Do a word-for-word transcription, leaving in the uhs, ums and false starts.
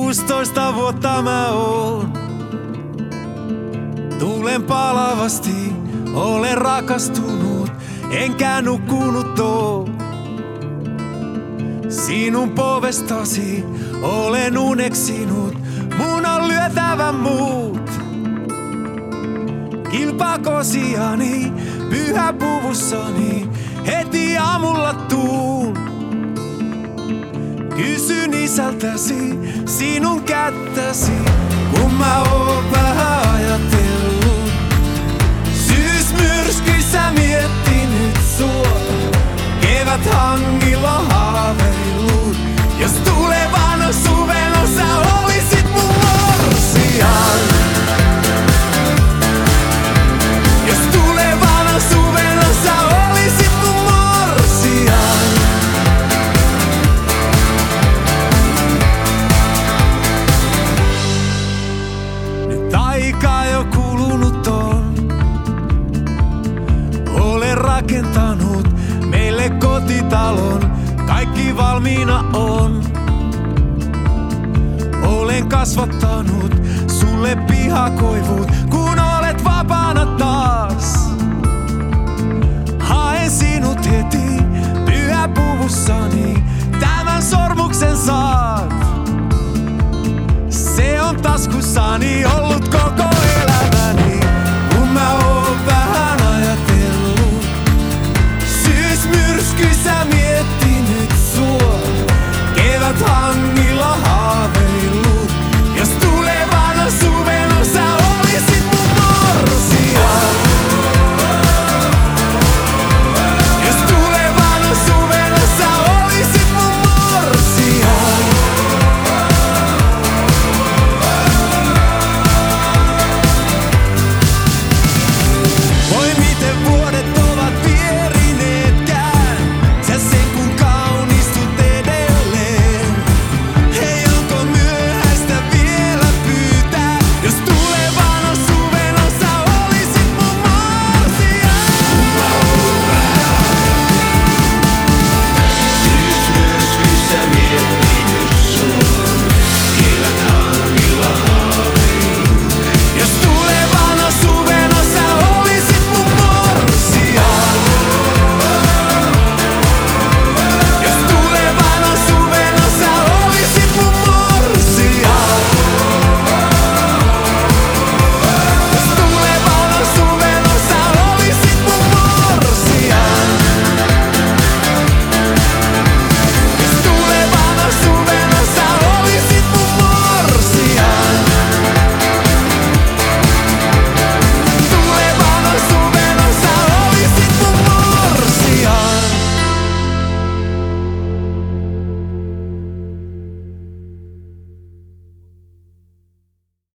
Kuusitoista vuotta mä oon. Tuulen palavasti, olen rakastunut, enkä nukkunut oo. Sinun povestasi olen uneksinut, mun on lyötävä muut. Kilpakosiani, pyhäpuvussani, heti aamulla tuun. Kysyn isältäsi, sinun kättäsi, kun mä oon vähän ajatellut. Syysmyrskyissä miettinyt sua, kevät hangilla haaveillut. Jos tulevana suvena sä olisit mun morsian. Jos tulevana suvena sä olisit mun morsian. Nyt aika jo kulunut on. Olen rakentanut meille kotitalon, kaikki valmiina on. Olen kasvattanut sulle pihakoivut, kun olet vapaana taas. Haen sinut heti pyhäpuvussani,